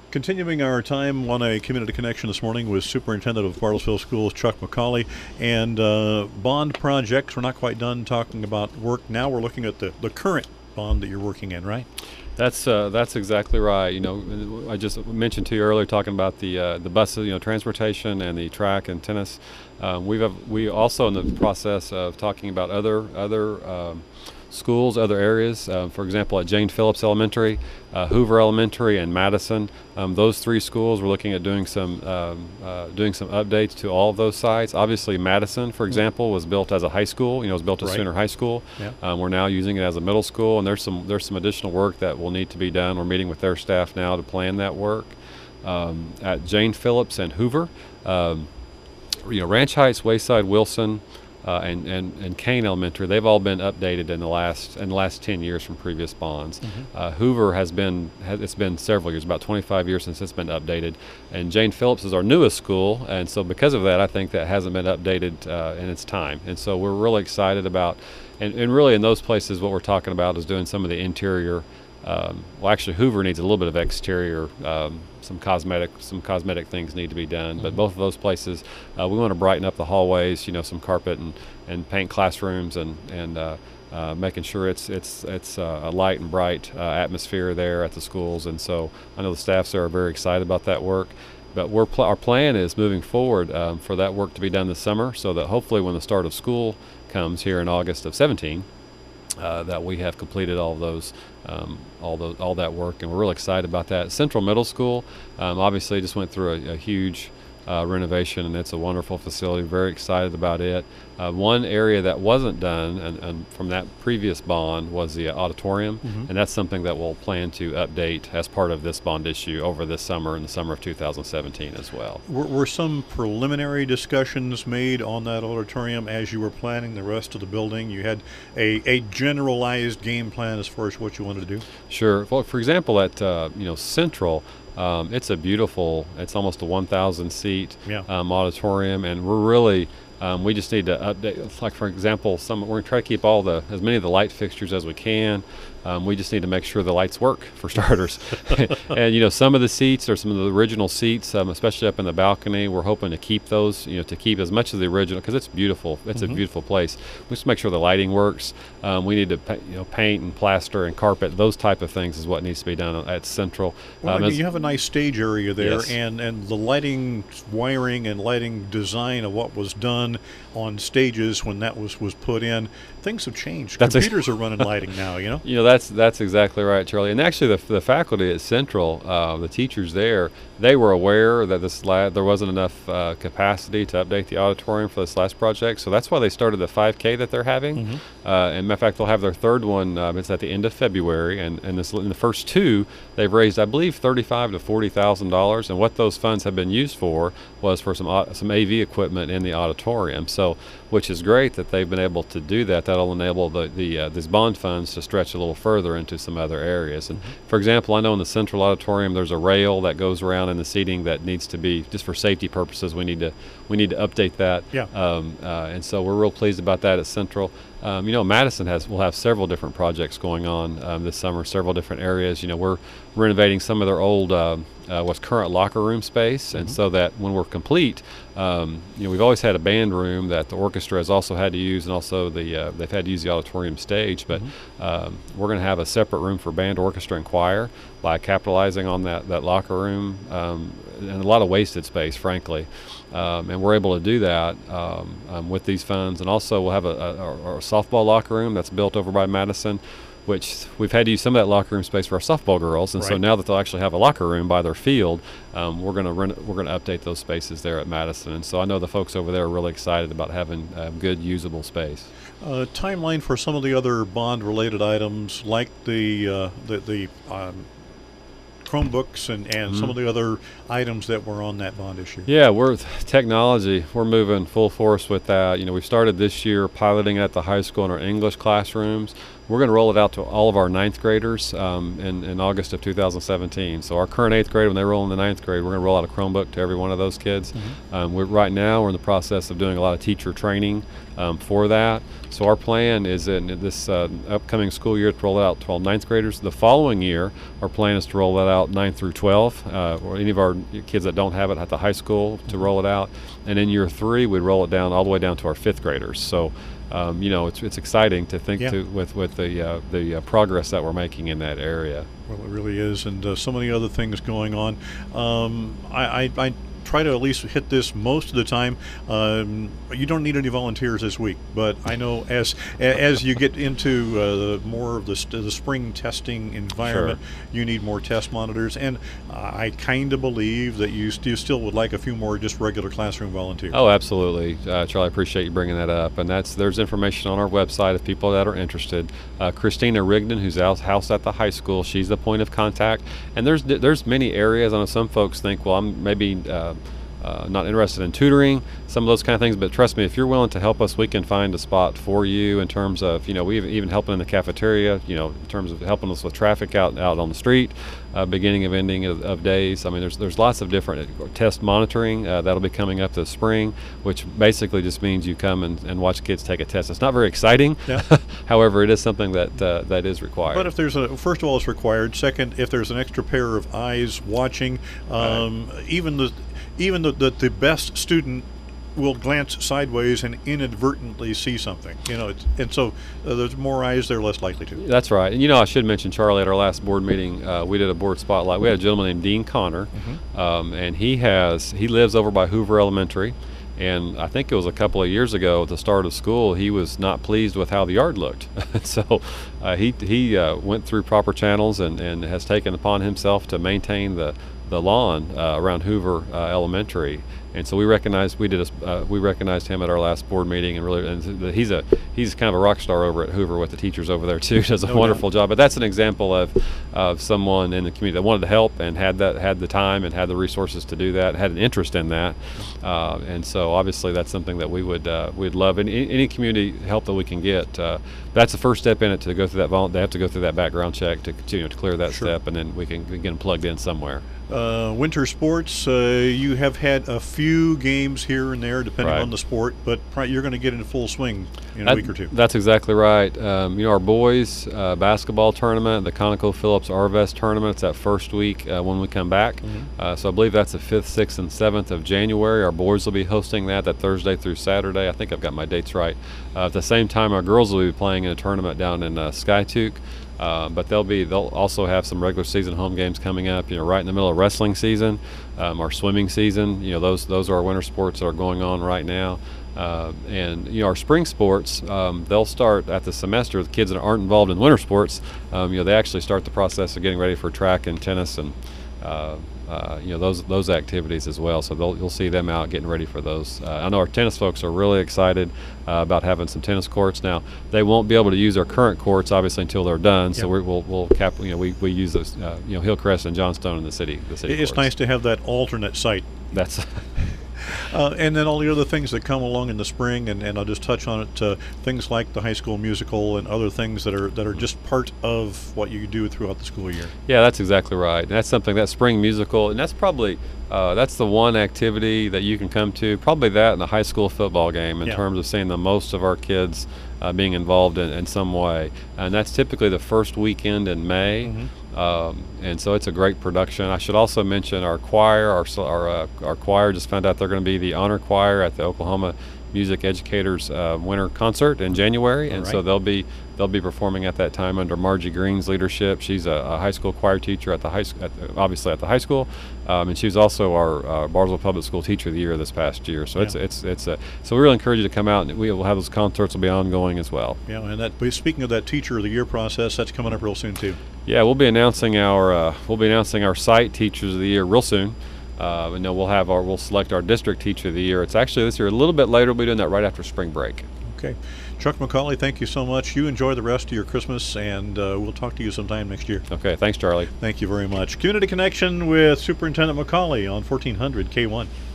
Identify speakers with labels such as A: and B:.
A: Continuing our time on a community connection this morning with Superintendent of Bartlesville Schools, Chuck McCauley, and bond projects. We're not quite done talking about work. Now we're looking at the current bond that you're working in, right?
B: That's exactly right. You know, I just mentioned to you earlier talking about the buses, transportation and the track and tennis. We also in the process of talking about other schools, other areas. For example, at Jane Phillips Elementary, Hoover Elementary, and Madison. Those three schools, we're looking at doing some updates to all of those sites. Obviously, Madison, for example, was built as a high school. It was built as Sooner High School.
A: Yeah.
B: We're now using it as a middle school, and there's some additional work that will need to be done. We're meeting with their staff now to plan that work. At Jane Phillips and Hoover, Ranch Heights, Wayside, Wilson, and Kane Elementary, they've all been updated in the last 10 years from previous bonds. Hoover it's been several years, about 25 years since it's been updated, and Jane Phillips is our newest school, and so because of that, I think that hasn't been updated in its time, and so we're really excited about, and really in those places what we're talking about is doing some of the interior. Well, actually, Hoover needs a little bit of exterior. Some cosmetic things need to be done. But both of those places, we want to brighten up the hallways. Some carpet and paint classrooms and making sure it's a light and bright atmosphere there at the schools. And so I know the staffs there are very excited about that work. But our plan is moving forward for that work to be done this summer, so that hopefully when the start of school comes here in August of 17. That we have completed all that work, and we're really excited about that. Central Middle School obviously just went through a huge renovation, and it's a wonderful facility. Very excited about it. One area that wasn't done and from that previous bond was the auditorium, and that's something that we'll plan to update as part of this bond issue over this summer, in the summer of 2017 as well.
A: Were some preliminary discussions made on that auditorium as you were planning the rest of the building? You had a generalized game plan as far as what you wanted to do?
B: Sure. Well, for example, at Central, it's it's almost a 1,000 seat auditorium, and we're really we just need to update. Like, for example, we're going to try to keep as many of the light fixtures as we can. We just need to make sure the lights work, for starters. And some of the seats are some of the original seats, especially up in the balcony. We're hoping to keep those, to keep as much of the original, because it's beautiful. It's a beautiful place. We just make sure the lighting works. We need to paint and plaster and carpet. Those type of things is what needs to be done at Central.
A: Well, you have a nice stage area there,
B: yes.
A: and the lighting, wiring, and lighting design of what was done on stages when that was put in. Things have changed. Computers are running lighting now.
B: That's exactly right, Charlie. And actually, the faculty at Central, the teachers there, they were aware that there wasn't enough capacity to update the auditorium for this last project. So that's why they started the 5K that they're having. And matter of fact, they'll have their third one. It's at the end of February, and in the first two, they've raised, I believe, $35,000 to $40,000. And what those funds have been used for was for some AV equipment in the auditorium. So, which is great that they've been able to do that. That'll enable these bond funds to stretch a little further into some other areas. And for example, I know in the Central Auditorium there's a rail that goes around in the seating that needs to be, just for safety purposes, we need to update that. And so we're real pleased about that at Central. Madison will have several different projects going on this summer, several different areas. We're renovating some of their old what's current locker room space, and so that when we're complete, we've always had a band room that the orchestra has also had to use, and also they've had to use the auditorium stage, but we're going to have a separate room for band, orchestra, and choir by capitalizing on that locker room, and a lot of wasted space, frankly. And we're able to do that with these funds. And also we'll have a softball locker room that's built over by Madison, which we've had to use some of that locker room space for our softball girls. And so now that they'll actually have a locker room by their field, we're going to update those spaces there at Madison. And so I know the folks over there are really excited about having good usable space.
A: Timeline for some of the other bond-related items, like the Chromebooks and some of the other items that were on that bond issue.
B: Yeah, we're moving full force with that. We've started this year piloting at the high school in our English classrooms. We're going to roll it out to all of our ninth graders in August of 2017. So our current eighth grade, when they roll in the ninth grade, we're going to roll out a Chromebook to every one of those kids. Right now we're in the process of doing a lot of teacher training for that. So our plan is in this upcoming school year to roll it out to all ninth graders. The following year, our plan is to roll that out 9 through 12, or any of our kids that don't have it at the high school to roll it out. And in year 3, we roll it down all the way down to our 5th graders. So, it's exciting to think with the progress that we're making in that area.
A: Well, it really is, and so many other things going on. I try to at least hit this most of the time. You don't need any volunteers this week, but I know as you get into more of the spring testing environment, you need more test monitors, and I kind of believe that you still would like a few more just regular classroom volunteers.
B: Oh, absolutely, Charlie. I appreciate you bringing that up, and there's information on our website if people that are interested. Christina Rigdon, who's housed at the high school, she's the point of contact, and there's many areas. I know some folks think, well, I'm maybe not interested in tutoring, some of those kind of things, but trust me, if you're willing to help us, we can find a spot for you in terms of, we even helping in the cafeteria, in terms of helping us with traffic out on the street, beginning of ending of days. I mean, there's lots of different test monitoring that'll be coming up this spring, which basically just means you come and watch kids take a test. It's not very exciting, however, it is something that is required.
A: But if there's first of all, it's required. Second, if there's an extra pair of eyes watching, even the best student will glance sideways and inadvertently see something, and so there's more eyes, they're less likely to.
B: That's right. And I should mention, Charlie, at our last board meeting, we did a board spotlight. We had a gentleman named Dean Connor, and he lives over by Hoover Elementary. And I think it was a couple of years ago at the start of school, he was not pleased with how the yard looked. So he went through proper channels and has taken upon himself to maintain the lawn around Hoover Elementary. And so we recognized him at our last board meeting, and he's kind of a rock star over at Hoover with the teachers over there too. Does a wonderful job. But that's an example of someone in the community that wanted to help and had the time and had the resources to do that, had an interest in that, and so obviously that's something that we'd love any community help that we can get. That's the first step in it, to go through that. They have to go through that background check to clear that step, and then we can get them plugged in somewhere.
A: Winter sports, you have had a few games here and there depending on the sport, but you're going to get into full swing in a week or two.
B: That's exactly right. Our boys basketball tournament, the ConocoPhillips Arvest tournament, it's that first week when we come back. So I believe that's the 5th, 6th, and 7th of January. Our boys will be hosting that Thursday through Saturday. I think I've got my dates right. At the same time, our girls will be playing in a tournament down in Skiatook. But they'll also have some regular season home games coming up, right in the middle of wrestling season, our swimming season. Those are our winter sports that are going on right now. And our spring sports, they'll start at the semester. The kids that aren't involved in winter sports, they actually start the process of getting ready for track and tennis and those activities as well. So you'll see them out getting ready for those. I know our tennis folks are really excited about having some tennis courts. Now they won't be able to use our current courts obviously until they're done. So we'll cap. We use those. Hillcrest and Johnstone in the city. It's
A: courts. Nice to have that alternate site.
B: That's.
A: And then all the other things that come along in the spring, and I'll just touch on it. Things like the High School Musical and other things that are just part of what you do throughout the school year. Yeah,
B: that's exactly right. And that's something, that spring musical, and that's probably that's the one activity that you can come to. Probably that and the high school football game in terms of seeing the most of our kids being involved in some way. And that's typically the first weekend in May. And so it's a great production. I should also mention our choir. Our choir just found out they're going to be the honor choir at the Oklahoma Music Educators Winter Concert in January, and so they'll be performing at that time under Margie Green's leadership. She's a high school choir teacher at the obviously at the high school, and she was also our Bartlesville Public School Teacher of the Year this past year. So so we really encourage you to come out, and we will have those concerts will be ongoing as well. Yeah,
A: and speaking of that Teacher of the Year process, that's coming up real soon too.
B: Yeah, we'll be announcing our site Teachers of the Year real soon. And then we'll select our district teacher of the year. It's actually this year a little bit later. We'll be doing that right after spring break.
A: Okay. Chuck McCauley, thank you so much. You enjoy the rest of your Christmas, and we'll talk to you sometime next year.
B: Okay. Thanks, Charlie.
A: Thank you very much. Community Connection with Superintendent McCauley on 1400 K1.